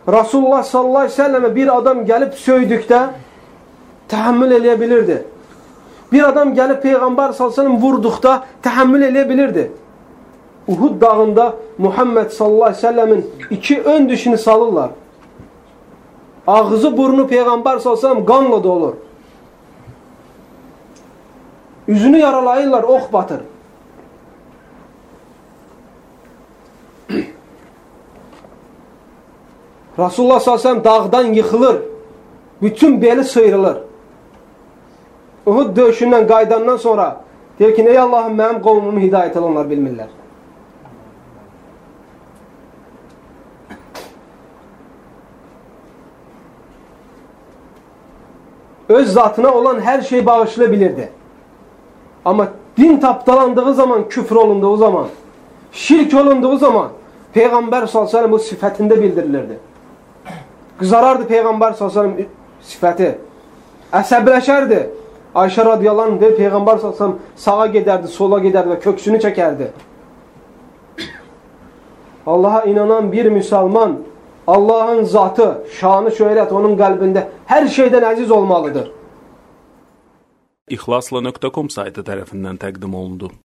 Rasulullah sallallahu aleyhi ve selleme bir adam gelip söydükte tahammül edebilirdi. Bir adam gelip Peygamber sallallahu aleyhi ve sellem vurdukta tahammül edebilirdi. Uhud dağında Muhammed sallallahu aleyhi ve sellemin iki ön dişini salırlar. Ağzı burnu Peygamber sallallahu aleyhi ve sellem kanla dolur. Yüzünü yaralayırlar, ok batır. Resulullah sallallahu aleyhi ve sellem dağdan yıkılır. Bütün beli sıyrılır. Uhud döyüşündən qaydandan sonra deyir ki, ey Allah'ım mənim qovmumu hidayət el, onlar bilmirlər. Öz zatına olan her şey bağışlayabilirdi. Ama din tapdalandığı zaman, küfür olunduğu zaman, şirk olunduğu zaman Peygamber sallallahu aleyhi ve sellem bu sifətində bildirilirdi. Qızarardı Peygamber sallallahu aleyhi ve sellem sifəti. Əsəbləşərdi. Ayşə radiyallahu anh deyir, Peygamber sallallahu aleyhi ve sellem sağa gedərdi, sola gedərdi və köksünü çəkərdi. Allah'a inanan bir Müslüman, Allah'ın zatı, şanı, şöhrət onun qəlbində hər şeydən əziz olmalıdır. İxlasla.com saytı tərəfindən təqdim olundu.